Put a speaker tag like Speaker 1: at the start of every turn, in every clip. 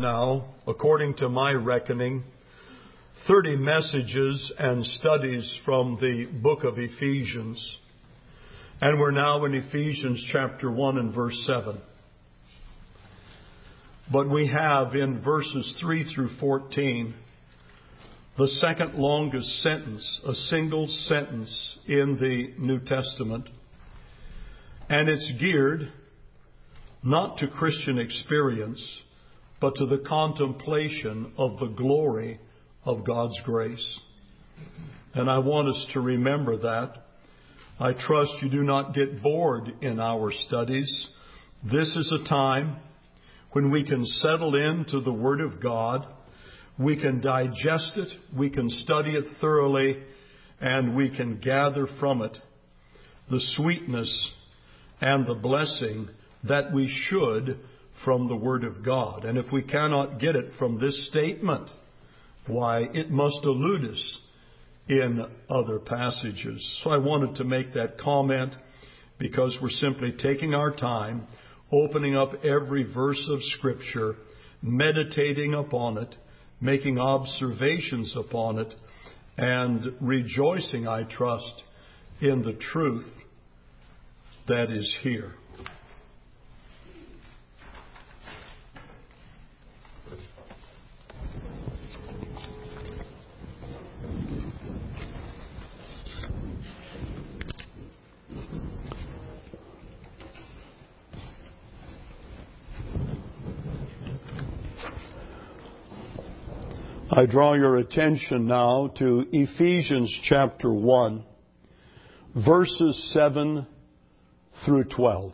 Speaker 1: now, according to my reckoning, 30 messages and studies from the book of Ephesians. And we're now in Ephesians chapter 1 and verse 7. But we have in verses 3 through 14 the second longest sentence, a single sentence in the New Testament. And it's geared not to Christian experience, but to the contemplation of the glory of God's grace. And I want us to remember that. I trust you do not get bored in our studies. This is a time when we can settle into the Word of God. We can digest it, we can study it thoroughly, and we can gather from it the sweetness and the blessing that we should from the Word of God. And if we cannot get it from this statement, why, it must elude us in other passages. So I wanted to make that comment because we're simply taking our time, opening up every verse of Scripture, meditating upon it, making observations upon it, and rejoicing, I trust, in the truth that is here. I draw your attention now to Ephesians chapter 1, verses 7 through 12.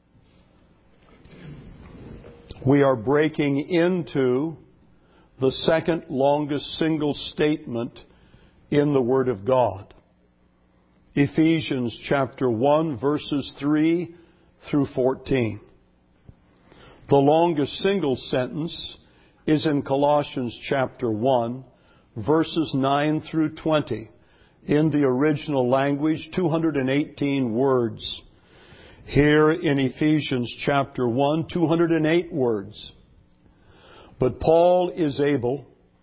Speaker 1: We are breaking into the second longest single statement in the Word of God. Ephesians chapter 1, verses 3 through 14. The longest single sentence is in Colossians chapter 1, verses 9 through 20. In the original language, 218 words. Here in Ephesians chapter 1, 208 words. But Paul is able,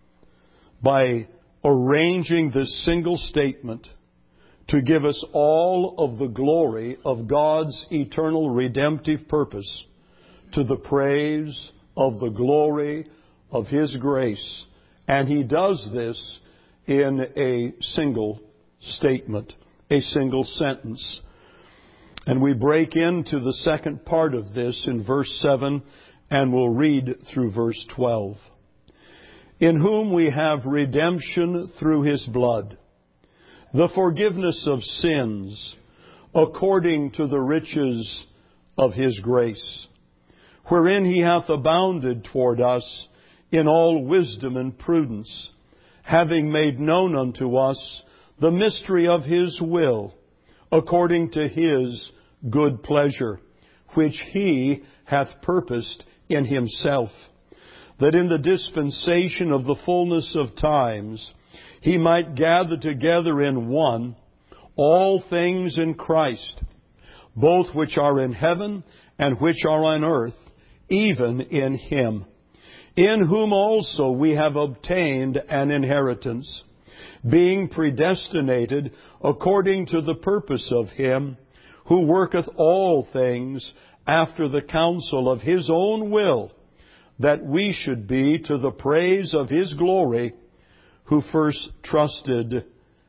Speaker 1: by arranging this single statement, to give us all of the glory of God's eternal redemptive purpose, to the praise of the glory of His grace. And he does this in a single statement, a single sentence. And we break into the second part of this in verse 7, and we'll read through verse 12. In whom we have redemption through His blood, the forgiveness of sins, according to the riches of His grace, wherein He hath abounded toward us in all wisdom and prudence, having made known unto us the mystery of His will, according to His good pleasure, which He hath purposed in Himself, that in the dispensation of the fullness of times He might gather together in one all things in Christ, both which are in heaven and which are on earth, even in Him, in whom also we have obtained an inheritance, being predestinated according to the purpose of Him who worketh all things after the counsel of His own will, that we should be to the praise of His glory, who first trusted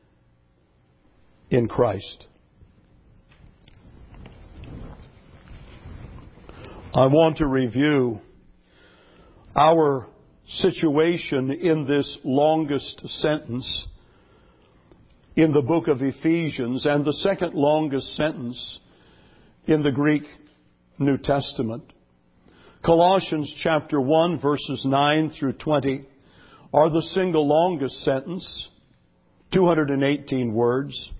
Speaker 1: in Christ. I want to review our situation in this longest sentence in the book of Ephesians, and the second longest sentence in the Greek New Testament. Colossians chapter 1, verses 9 through 20 are the single longest sentence, 218 words.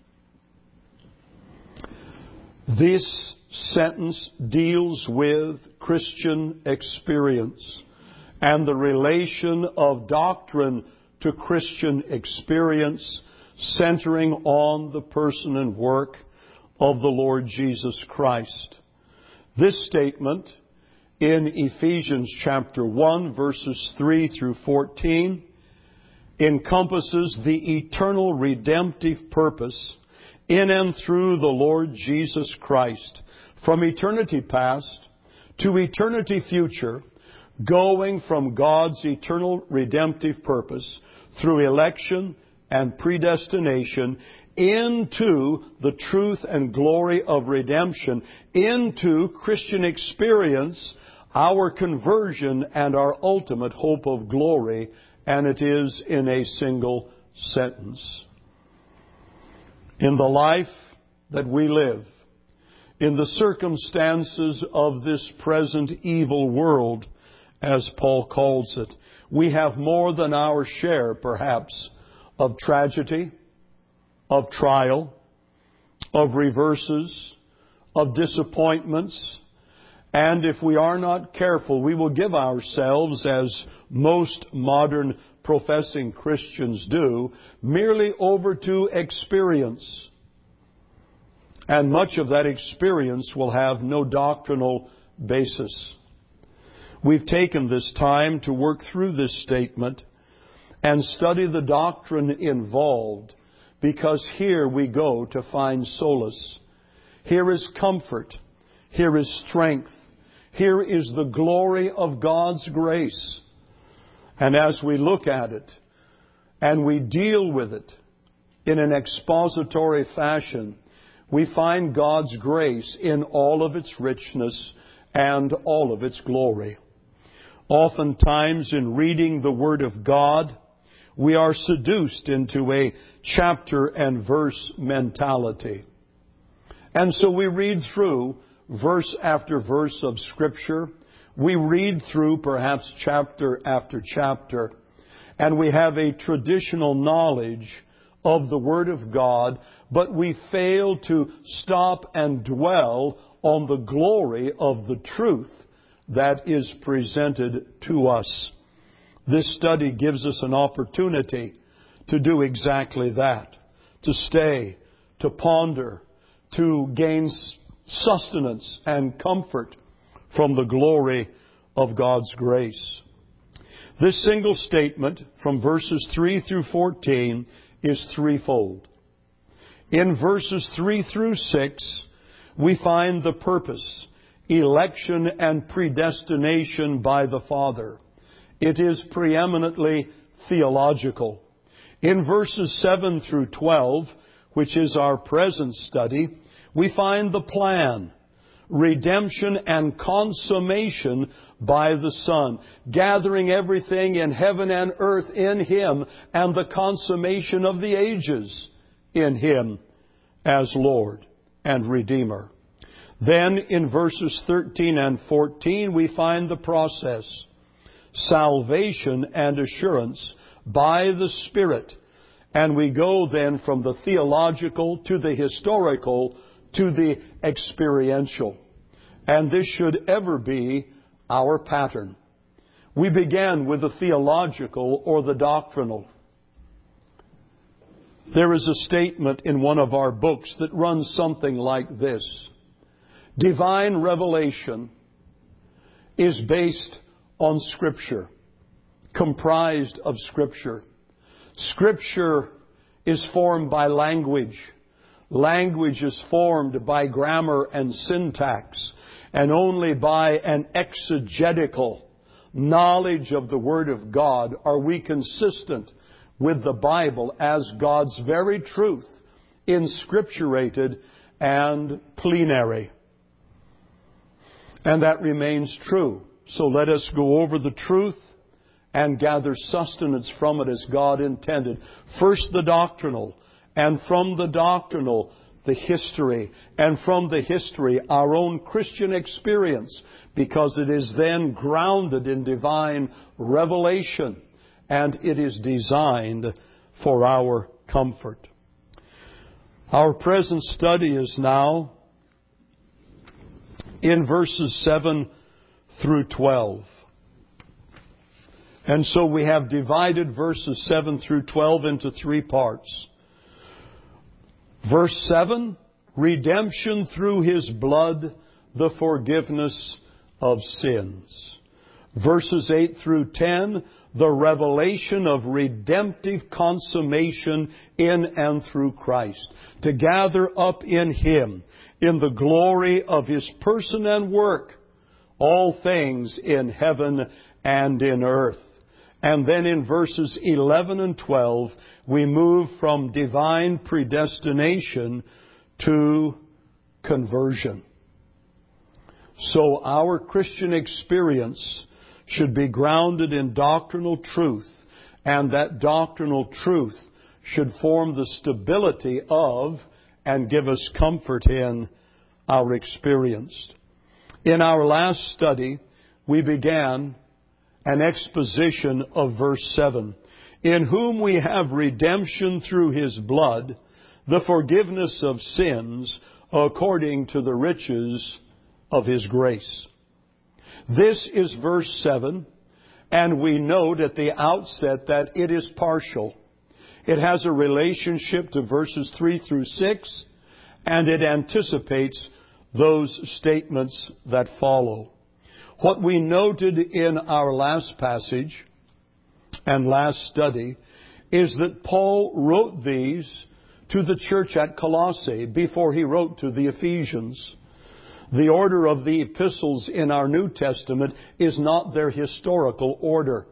Speaker 1: This sentence deals with Christian experience and the relation of doctrine to Christian experience, centering on the person and work of the Lord Jesus Christ. This statement in Ephesians chapter 1, verses 3 through 14, encompasses the eternal redemptive purpose in and through the Lord Jesus Christ, from eternity past to eternity future, going from God's eternal redemptive purpose through election and predestination into the truth and glory of redemption, into Christian experience, our conversion and our ultimate hope of glory, and it is in a single sentence. In the life that we live, in the circumstances of this present evil world, as Paul calls it, we have more than our share, perhaps, of tragedy, of trial, of reverses, of disappointments, and if we are not careful, we will give ourselves, as most modern professing Christians do, merely over to experience. And much of that experience will have no doctrinal basis. We've taken this time to work through this statement and study the doctrine involved, because here we go to find solace. Here is comfort. Here is strength. Here is the glory of God's grace. And as we look at it and we deal with it in an expository fashion, we find God's grace in all of its richness and all of its glory. Oftentimes in reading the Word of God, we are seduced into a chapter and verse mentality. And so we read through verse after verse of Scripture. We read through perhaps chapter after chapter, and we have a traditional knowledge of the Word of God, but we fail to stop and dwell on the glory of the truth that is presented to us. This study gives us an opportunity to do exactly that, to stay, to ponder, to gain sustenance and comfort from the glory of God's grace. This single statement from verses 3 through 14 is threefold. In verses 3 through 6, we find the purpose, election and predestination by the Father. It is preeminently theological. In verses 7 through 12, which is our present study, we find the plan, redemption and consummation by the Son, gathering everything in heaven and earth in Him, and the consummation of the ages in Him as Lord and Redeemer. Then in verses 13 and 14 we find the process, salvation and assurance by the Spirit. And we go then from the theological to the historical to the experiential. And this should ever be our pattern. We began with the theological or the doctrinal. There is a statement in one of our books that runs something like this. Divine revelation is based on Scripture, comprised of Scripture. Scripture is formed by language. Language is formed by grammar and syntax, and only by an exegetical knowledge of the Word of God are we consistent with the Bible as God's very truth, inscripturated and plenary. And that remains true. So let us go over the truth and gather sustenance from it as God intended. First the doctrinal, and from the doctrinal the history, and from the history our own Christian experience, because it is then grounded in divine revelation and it is designed for our comfort. Our present study is now in verses 7 through 12. And so we have divided verses 7 through 12 into three parts. Verse 7, redemption through His blood, the forgiveness of sins. Verses 8 through 10, the revelation of redemptive consummation in and through Christ, to gather up in Him, in the glory of His person and work, all things in heaven and in earth. And then in verses 11 and 12, we move from divine predestination to conversion. So our Christian experience should be grounded in doctrinal truth, and that doctrinal truth should form the stability of and give us comfort in our experience. In our last study, we began an exposition of verse 7. In whom we have redemption through His blood, the forgiveness of sins, according to the riches of His grace. This is verse 7, and we note at the outset that it is partial. It has a relationship to verses 3 through 6, and it anticipates those statements that follow. What we noted in our last passage and last study is that Paul wrote these to the church at Colossae before he wrote to the Ephesians. The order of the epistles in our New Testament is not their historical order.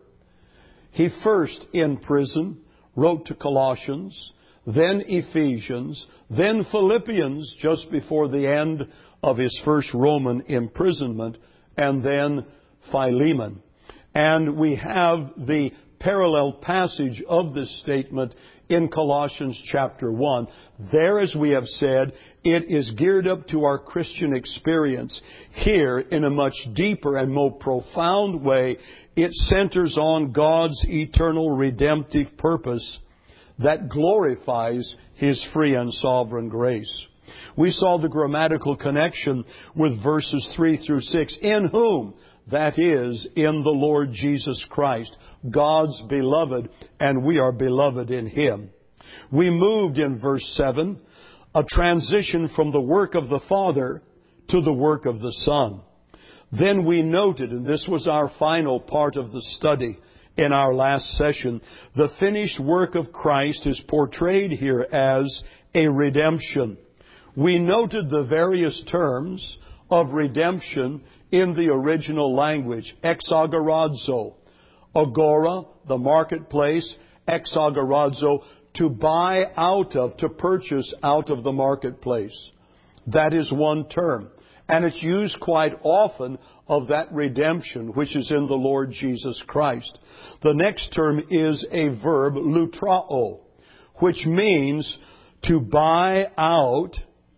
Speaker 1: He first, in prison, wrote to Colossians, then Ephesians, then Philippians just before the end of his first Roman imprisonment, and then Philemon. And we have the parallel passage of this statement in Colossians chapter 1. There, as we have said, it is geared up to our Christian experience. Here, in a much deeper and more profound way, it centers on God's eternal redemptive purpose that glorifies His free and sovereign grace. We saw the grammatical connection with verses 3 through 6. In whom, that is, in the Lord Jesus Christ, God's beloved, and we are beloved in Him. We moved in verse 7, a transition from the work of the Father to the work of the Son. Then we noted, and this was our final part of the study in our last session, the finished work of Christ is portrayed here as a redemption. We noted the various terms of redemption in the original language. Exagorazo, agora, the marketplace, exagorazo, to buy out of, to purchase out of the marketplace. That is one term. And it's used quite often of that redemption which is in the Lord Jesus Christ. The next term is a verb, lutrao, which means to buy out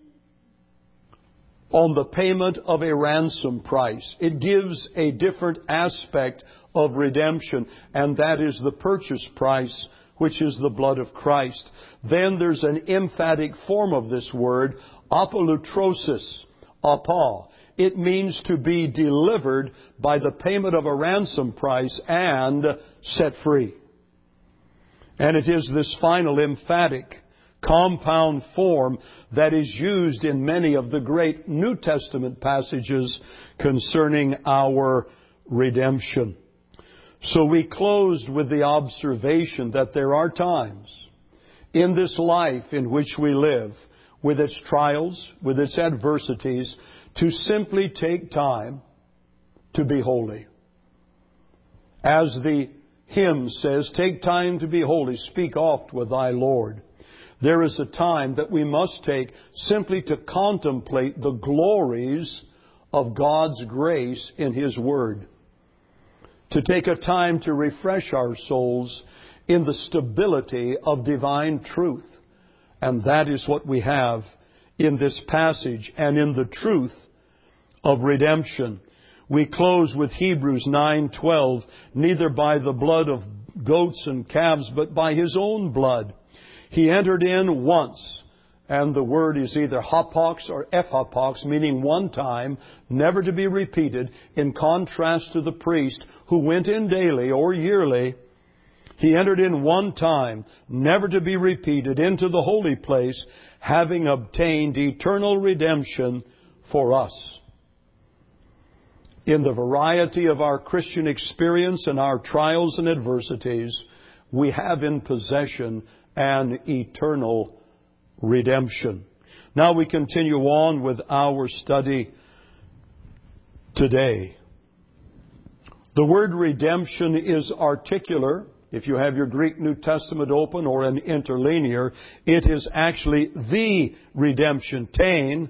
Speaker 1: on the payment of a ransom price. It gives a different aspect of redemption, and that is the purchase price, which is the blood of Christ. Then there's an emphatic form of this word, apolutrosis, apa. It means to be delivered by the payment of a ransom price and set free. And it is this final emphatic compound form that is used in many of the great New Testament passages concerning our redemption. So we closed with the observation that there are times in this life in which we live, with its trials, with its adversities, to simply take time to be holy. As the hymn says, take time to be holy, speak oft with thy Lord. There is a time that we must take simply to contemplate the glories of God's grace in His Word. To take a time to refresh our souls in the stability of divine truth. And that is what we have in this passage and in the truth of redemption. We close with Hebrews 9:12, neither by the blood of goats and calves, but by His own blood. He entered in once, and the word is either hapax or ephapax, meaning one time, never to be repeated, in contrast to the priest who went in daily or yearly. He entered in one time, never to be repeated, into the holy place, having obtained eternal redemption for us. In the variety of our Christian experience and our trials and adversities, we have in possession an eternal redemption. Now we continue on with our study today. The word redemption is articular. If you have your Greek New Testament open or an interlinear, it is actually the redemption, tein,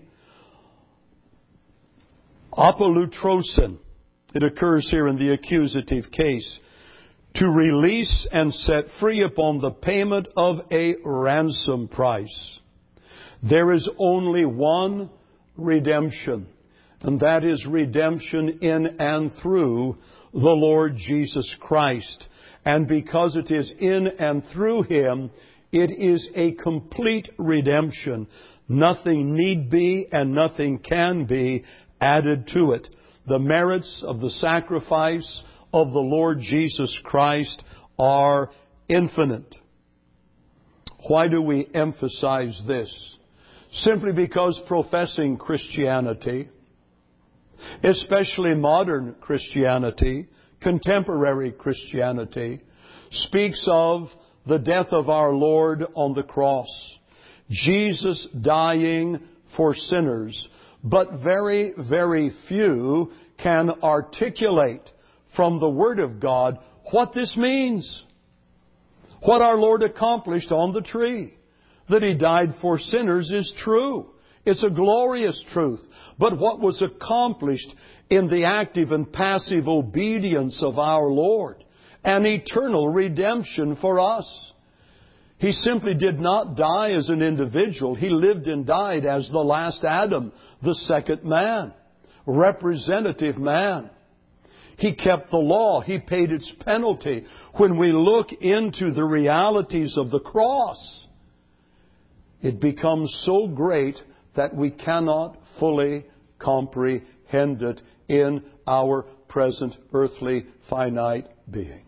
Speaker 1: apolutrosin. It occurs here in the accusative case. To release and set free upon the payment of a ransom price. There is only one redemption, and that is redemption in and through the Lord Jesus Christ. And because it is in and through Him, it is a complete redemption. Nothing need be and nothing can be added to it. The merits of the sacrifice of the Lord Jesus Christ are infinite. Why do we emphasize this? Simply because professing Christianity, especially modern Christianity, contemporary Christianity, speaks of the death of our Lord on the cross. Jesus dying for sinners. But very, very few can articulate from the Word of God what this means. What our Lord accomplished on the tree. That He died for sinners is true. It's a glorious truth. But what was accomplished in the active and passive obedience of our Lord? An eternal redemption for us. He simply did not die as an individual. He lived and died as the last Adam, the second man, representative man. He kept the law. He paid its penalty. When we look into the realities of the cross, it becomes so great that we cannot fully comprehend it in our present earthly finite beings.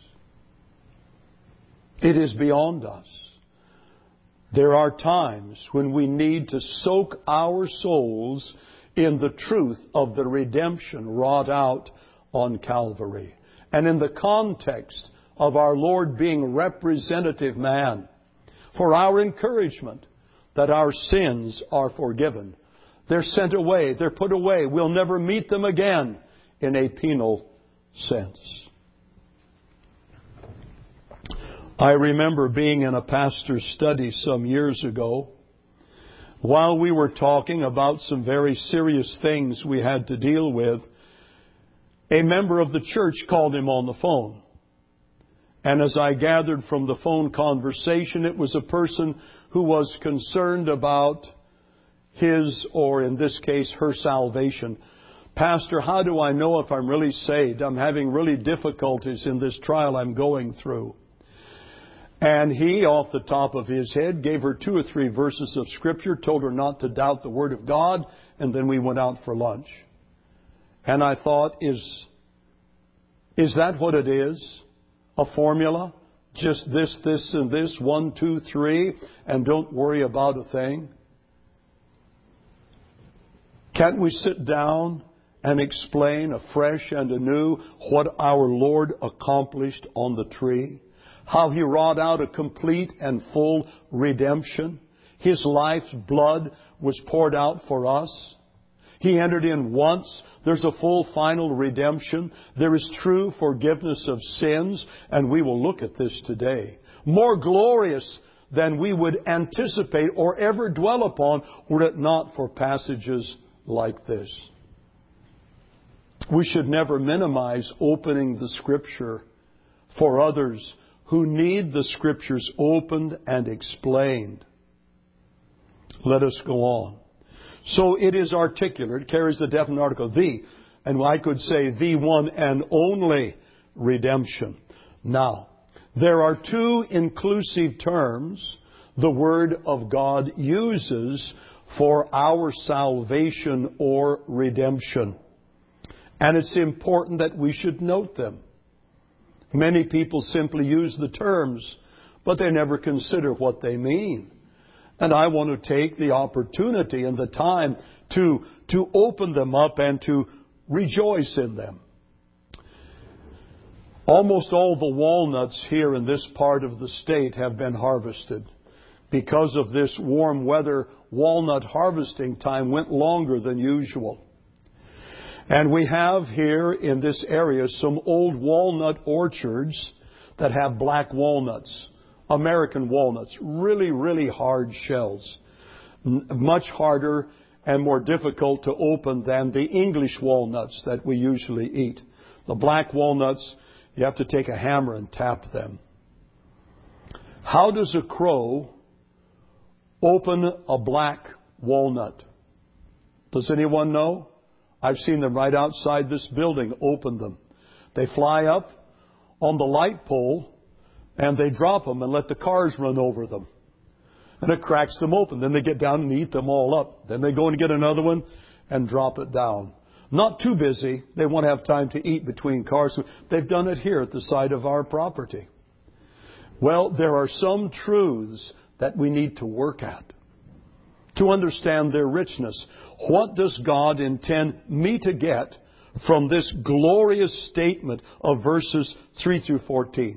Speaker 1: It is beyond us. There are times when we need to soak our souls in the truth of the redemption wrought out on Calvary. And in the context of our Lord being representative man, for our encouragement that our sins are forgiven. They're sent away. They're put away. We'll never meet them again in a penal sense. I remember being in a pastor's study some years ago while we were talking about some very serious things we had to deal with. A member of the church called him on the phone. And as I gathered from the phone conversation, it was a person who was concerned about his, or in this case, her salvation. Pastor, how do I know if I'm really saved? I'm having really difficulties in this trial I'm going through. And he, off the top of his head, gave her 2 or 3 verses of Scripture, told her not to doubt the Word of God, and then we went out for lunch. And I thought, is that what it is? A formula? Just this, and this, 1, 2, 3, and don't worry about a thing? Can't we sit down and explain afresh and anew what our Lord accomplished on the tree? How He wrought out a complete and full redemption? His life's blood was poured out for us. He entered in once. There's a full final redemption. There is true forgiveness of sins, and we will look at this today. More glorious than we would anticipate or ever dwell upon were it not for passages like this. We should never minimize opening the Scripture for others who need the Scriptures opened and explained. Let us go on. So it is articular. It carries the definite article, the. And I could say the one and only redemption. Now, there are 2 inclusive terms the Word of God uses for our salvation or redemption. And it's important that we should note them. Many people simply use the terms, but they never consider what they mean. And I want to take the opportunity and the time to open them up and to rejoice in them. Almost all the walnuts here in this part of the state have been harvested. Because of this warm weather, walnut harvesting time went longer than usual. And we have here in this area some old walnut orchards that have black walnuts, American walnuts, really, really hard shells. Much harder and more difficult to open than the English walnuts that we usually eat. The black walnuts, you have to take a hammer and tap them. How does a crow open a black walnut? Does anyone know? I've seen them right outside this building open them. They fly up on the light pole and they drop them and let the cars run over them. And it cracks them open. Then they get down and eat them all up. Then they go and get another one and drop it down. Not too busy. They won't have time to eat between cars. They've done it here at the side of our property. Well, there are some truths that we need to work at to understand their richness. What does God intend me to get from this glorious statement of verses 3 through 14?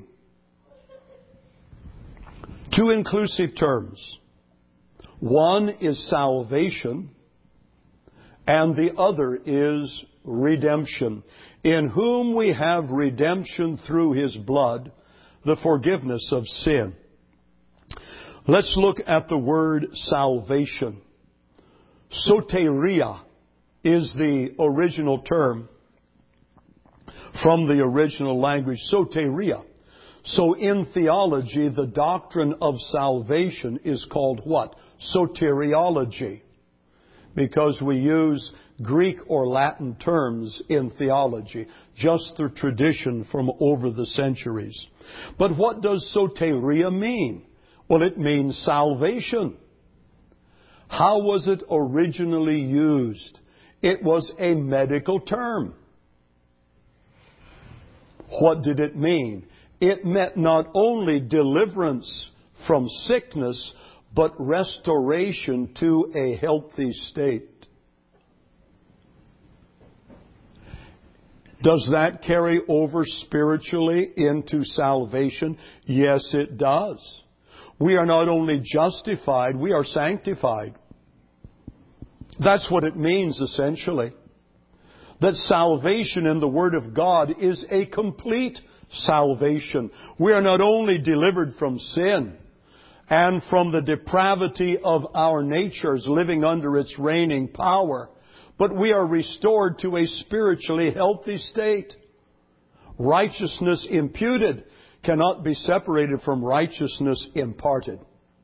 Speaker 1: Two inclusive terms. One is salvation, and the other is redemption, in whom we have redemption through His blood, the forgiveness of sin. Let's look at the word salvation. Soteria is the original term from the original language, soteria. So in theology, the doctrine of salvation is called what? Soteriology. Because we use Greek or Latin terms in theology, just the tradition from over the centuries. But what does soteria mean? Well, it means salvation. How was it originally used? It was a medical term. What did it mean? It meant not only deliverance from sickness, but restoration to a healthy state. Does that carry over spiritually into salvation? Yes, it does. We are not only justified, we are sanctified. That's what it means essentially. That salvation in the Word of God is a complete salvation. We are not only delivered from sin and from the depravity of our natures living under its reigning power, but we are restored to a spiritually healthy state. Righteousness imputed cannot be separated from righteousness imparted.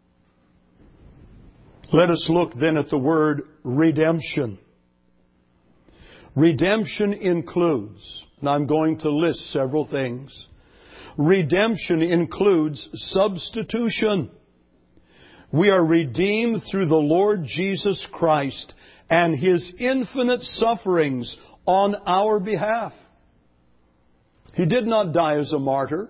Speaker 1: Let us look then at the word redemption. Redemption includes, and I'm going to list several things. Redemption includes substitution. We are redeemed through the Lord Jesus Christ and His infinite sufferings on our behalf. He did not die as a martyr.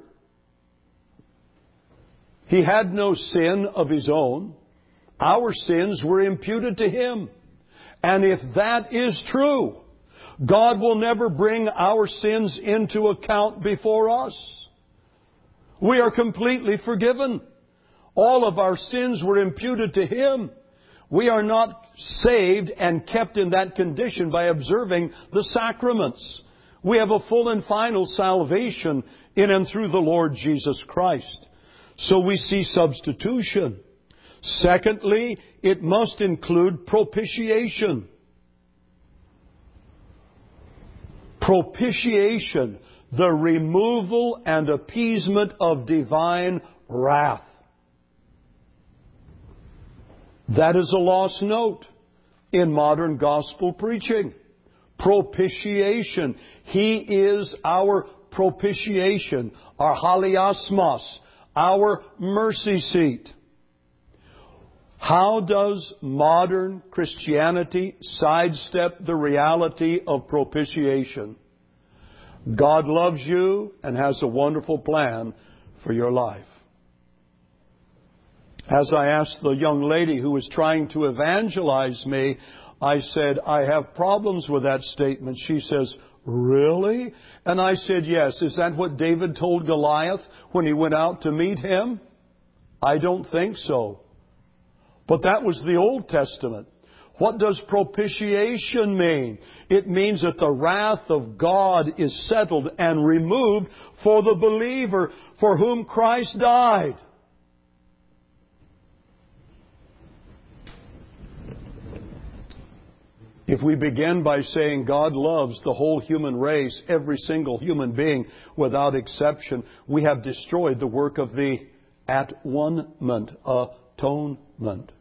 Speaker 1: He had no sin of His own. Our sins were imputed to Him. And if that is true, God will never bring our sins into account before us. We are completely forgiven. All of our sins were imputed to Him. We are not saved and kept in that condition by observing the sacraments. We have a full and final salvation in and through the Lord Jesus Christ. So we see substitution. Secondly, it must include propitiation. Propitiation, the removal and appeasement of divine wrath. That is a lost note in modern gospel preaching. Propitiation. He is our propitiation, our haliasmos, our mercy seat. How does modern Christianity sidestep the reality of propitiation? God loves you and has a wonderful plan for your life. As I asked the young lady who was trying to evangelize me, I said, I have problems with that statement. She says, really? And I said, yes. Is that what David told Goliath when he went out to meet him? I don't think so. But that was the Old Testament. What does propitiation mean? It means that the wrath of God is settled and removed for the believer for whom Christ died. If we begin by saying God loves the whole human race, every single human being without exception, we have destroyed the work of the at-one-ment, atonement.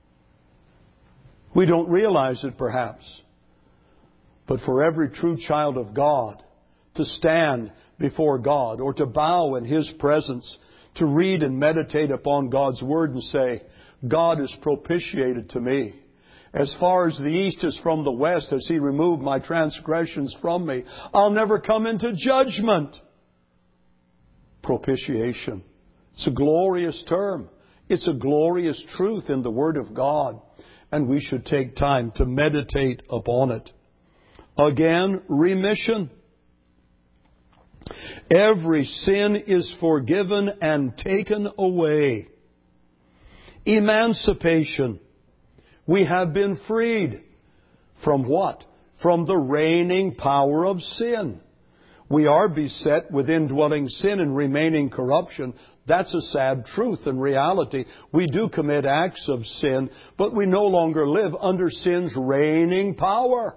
Speaker 1: We don't realize it perhaps. But for every true child of God to stand before God or to bow in His presence, to read and meditate upon God's Word and say, God is propitiated to me. As far as the east is from the west, has He removed my transgressions from me. I'll never come into judgment. Propitiation. It's a glorious term. It's a glorious truth in the Word of God. And we should take time to meditate upon it. Again, remission. Every sin is forgiven and taken away. Emancipation. We have been freed. From what? From the reigning power of sin. We are beset with indwelling sin and remaining corruption. That's a sad truth and reality. We do commit acts of sin, but we no longer live under sin's reigning power.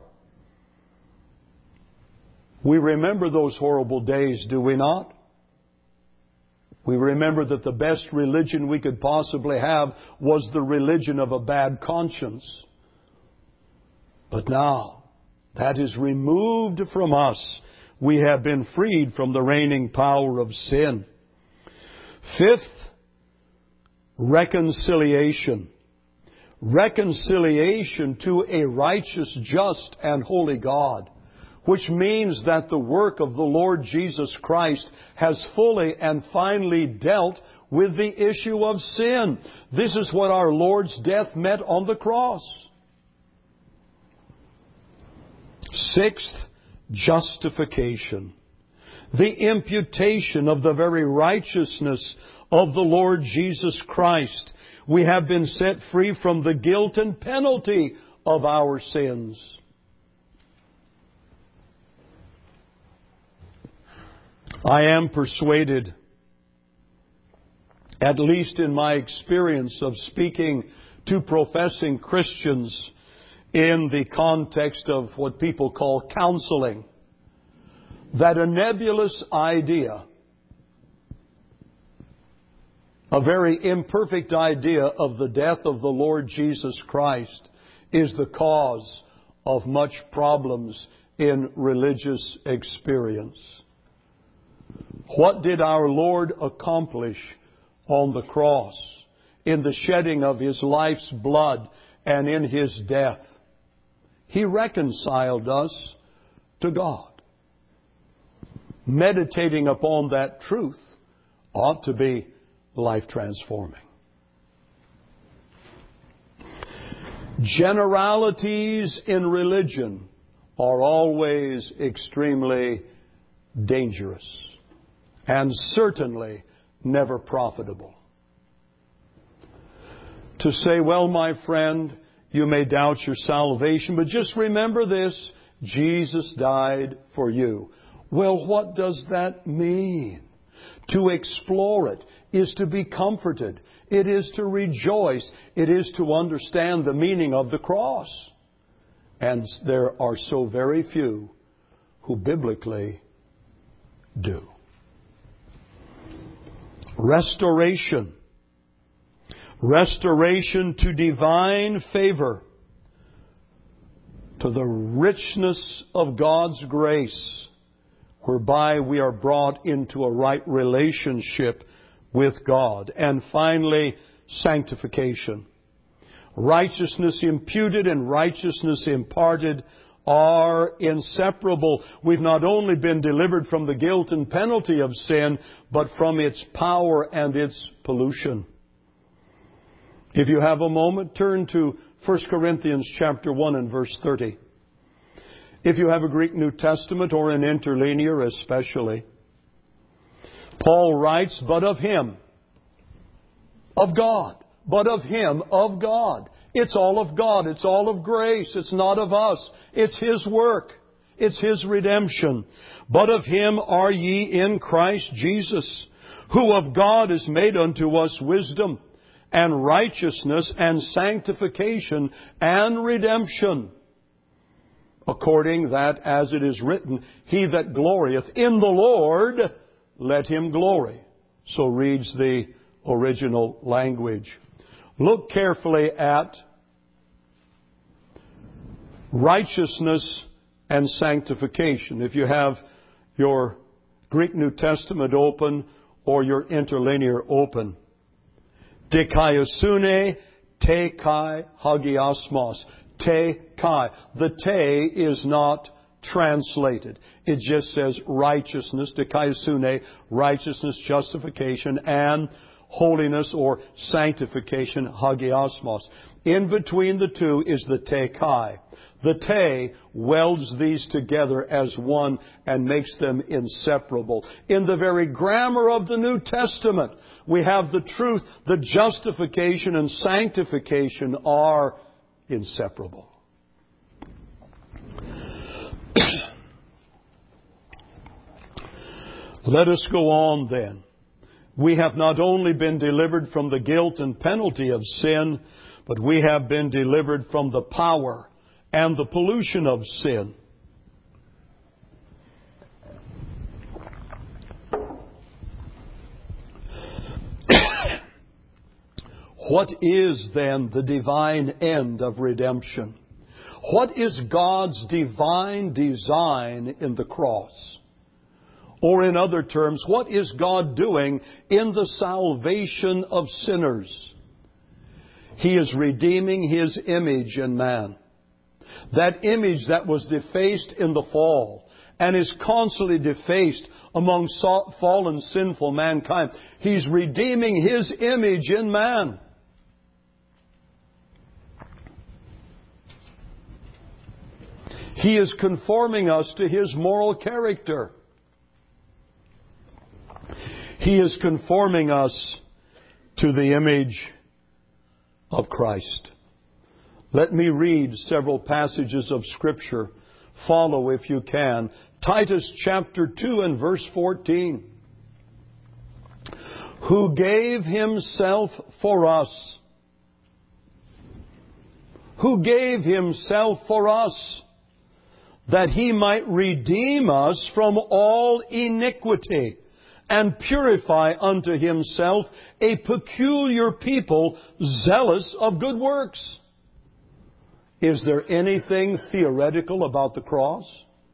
Speaker 1: We remember those horrible days, do we not? We remember that the best religion we could possibly have was the religion of a bad conscience. But now, that is removed from us. We have been freed from the reigning power of sin. Fifth, reconciliation. Reconciliation to a righteous, just, and holy God. Which means that the work of the Lord Jesus Christ has fully and finally dealt with the issue of sin. This is what our Lord's death meant on the cross. Sixth, justification. The imputation of the very righteousness of the Lord Jesus Christ. We have been set free from the guilt and penalty of our sins. I am persuaded, at least in my experience of speaking to professing Christians in the context of what people call counseling, that a nebulous idea, a very imperfect idea of the death of the Lord Jesus Christ is the cause of much problems in religious experience. What did our Lord accomplish on the cross, in the shedding of His life's blood and in His death? He reconciled us to God. Meditating upon that truth ought to be life-transforming. Generalities in religion are always extremely dangerous and certainly never profitable. To say, well, my friend, you may doubt your salvation, but just remember this, Jesus died for you. Well, what does that mean? To explore it is to be comforted. It is to rejoice. It is to understand the meaning of the cross. And there are so very few who biblically do. Restoration. Restoration to divine favor, to the richness of God's grace, whereby we are brought into a right relationship with God. And finally, sanctification. Righteousness imputed and righteousness imparted are inseparable. We've not only been delivered from the guilt and penalty of sin, but from its power and its pollution. If you have a moment, turn to 1 Corinthians chapter 1 and verse 30. If you have a Greek New Testament or an interlinear especially, Paul writes, but of Him, of God, but of Him, of God. It's all of God. It's all of grace. It's not of us. It's His work. It's His redemption. But of Him are ye in Christ Jesus, who of God is made unto us wisdom and righteousness and sanctification and redemption. According that, as it is written, He that glorieth in the Lord, let him glory. So reads the original language. Look carefully at righteousness and sanctification. If you have your Greek New Testament open or your interlinear open. Dikaiosune te kai hagiasmos. Te kai. The te is not translated. It just says righteousness, dikaiosune, righteousness, justification, and holiness or sanctification, hagiasmos. In between the two is the te kai. The te welds these together as one and makes them inseparable. In the very grammar of the New Testament, we have the truth that justification and sanctification are inseparable. Let us go on then. We have not only been delivered from the guilt and penalty of sin, but we have been delivered from the power and the pollution of sin. What is then the divine end of redemption? What is God's divine design in the cross? Or in other terms, what is God doing in the salvation of sinners? He is redeeming His image in man. That image that was defaced in the fall and is constantly defaced among fallen, sinful mankind. He's redeeming His image in man. He is conforming us to His moral character. He is conforming us to the image of Christ. Let me read several passages of Scripture. Follow if you can. Titus chapter 2 and verse 14. Who gave Himself for us. Who gave Himself for us, that He might redeem us from all iniquity, and purify unto Himself a peculiar people, zealous of good works. Is there anything theoretical about the cross?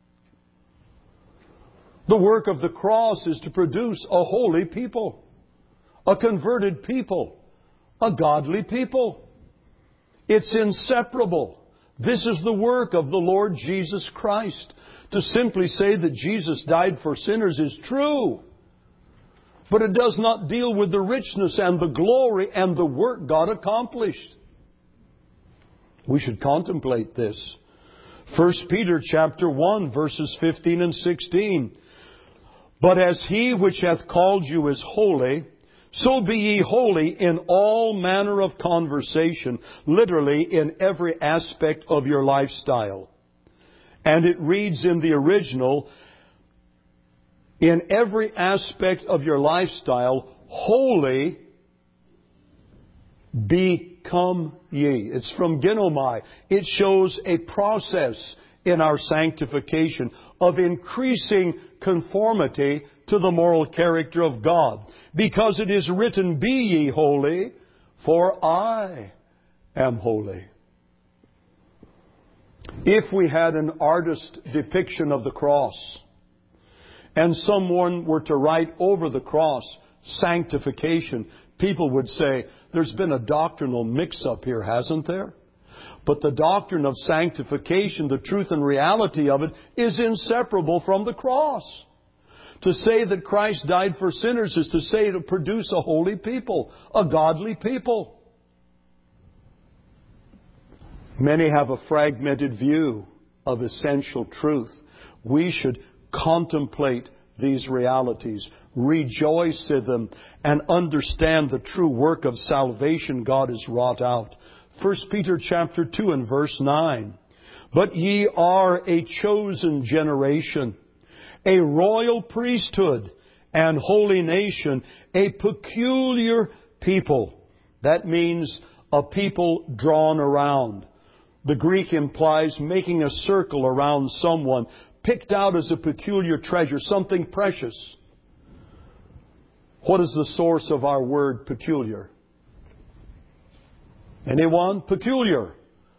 Speaker 1: The work of the cross is to produce a holy people, a converted people, a godly people. It's inseparable. This is the work of the Lord Jesus Christ. To simply say that Jesus died for sinners is true, but it does not deal with the richness and the glory and the work God accomplished. We should contemplate this. 1 Peter chapter 1 verses 15 and 16. But as He which hath called you is holy, so be ye holy in all manner of conversation, literally in every aspect of your lifestyle. And it reads in the original, in every aspect of your lifestyle, holy become ye. It's from ginomai. It shows a process in our sanctification of increasing conformity to the moral character of God. Because it is written, be ye holy, for I am holy. If we had an artist depiction of the cross, and someone were to write over the cross, sanctification, people would say, there's been a doctrinal mix-up here, hasn't there? But the doctrine of sanctification, the truth and reality of it, is inseparable from the cross. To say that Christ died for sinners is to say to produce a holy people, a godly people. Many have a fragmented view of essential truth. We should contemplate these realities, rejoice in them, and understand the true work of salvation God has wrought out. 1 Peter chapter 2 and verse 9. But ye are a chosen generation, a royal priesthood, and holy nation, a peculiar people. That means a people drawn around. The Greek implies making a circle around someone, picked out as a peculiar treasure, something precious. What is the source of our word peculiar? Anyone? Peculiar.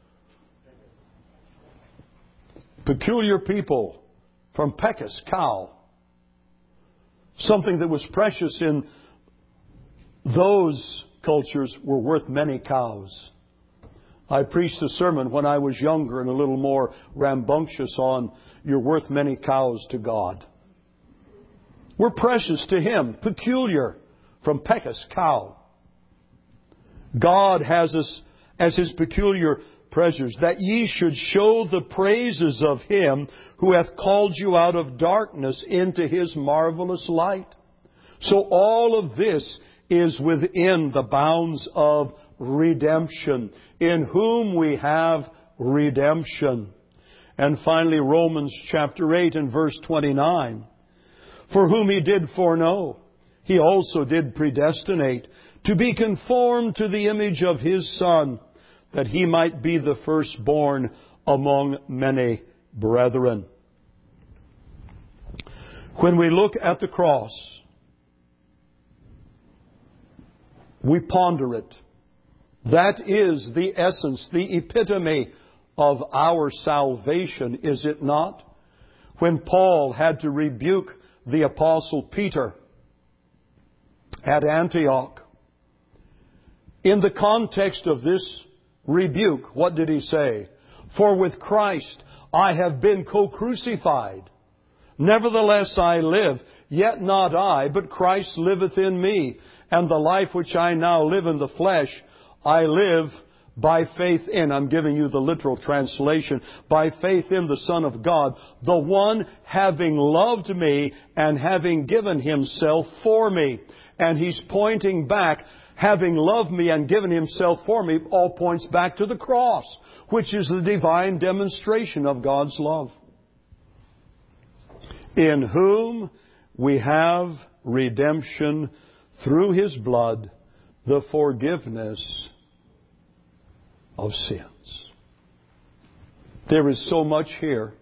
Speaker 1: Peculiar people. From Pecus, cow. Something that was precious in those cultures were worth many cows. I preached a sermon when I was younger and a little more rambunctious on you're worth many cows to God. We're precious to Him. Peculiar. From Pecus, cow. God has us as His peculiar treasures, that ye should show the praises of Him who hath called you out of darkness into His marvelous light. So all of this is within the bounds of redemption, in whom we have redemption. And finally, Romans chapter 8 and verse 29. For whom He did foreknow, He also did predestinate to be conformed to the image of His Son, that He might be the firstborn among many brethren. When we look at the cross, we ponder it. That is the essence, the epitome of our salvation, is it not? When Paul had to rebuke the Apostle Peter at Antioch, in the context of this rebuke, what did he say? For with Christ I have been co-crucified. Nevertheless I live, yet not I, but Christ liveth in me. And the life which I now live in the flesh, I live by faith in, I'm giving you the literal translation, by faith in the Son of God, the one having loved me and having given Himself for me. And he's pointing back, having loved me and given Himself for me, all points back to the cross, which is the divine demonstration of God's love. In whom we have redemption through His blood, the forgiveness of sins. There is so much here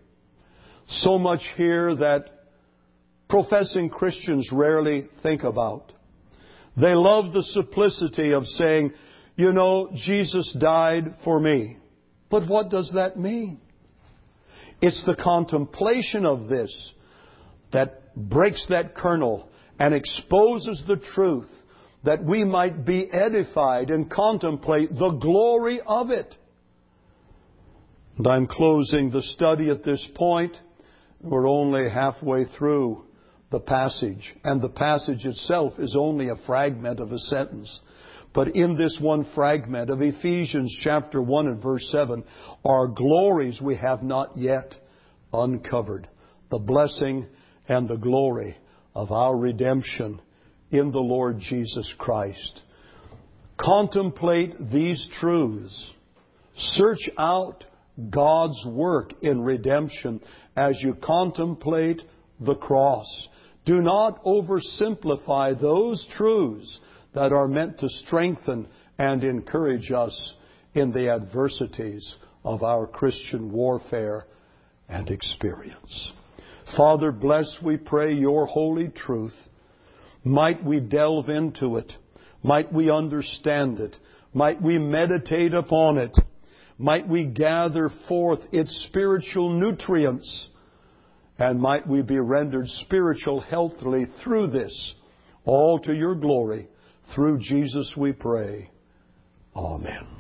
Speaker 1: that professing Christians rarely think about. They love the simplicity of saying, you know, Jesus died for me. But what does that mean? It's the contemplation of this that breaks that kernel and exposes the truth, that we might be edified and contemplate the glory of it. And I'm closing the study at this point. We're only halfway through the passage, and the passage itself is only a fragment of a sentence. But in this one fragment of Ephesians chapter 1 and verse 7 are glories we have not yet uncovered. The blessing and the glory of our redemption in the Lord Jesus Christ. Contemplate these truths. Search out God's work in redemption as you contemplate the cross. Do not oversimplify those truths that are meant to strengthen and encourage us in the adversities of our Christian warfare and experience. Father, bless, we pray, Your holy truth. Might we delve into it. Might we understand it. Might we meditate upon it. Might we gather forth its spiritual nutrients. And might we be rendered spiritual healthily through this. All to Your glory. Through Jesus we pray. Amen.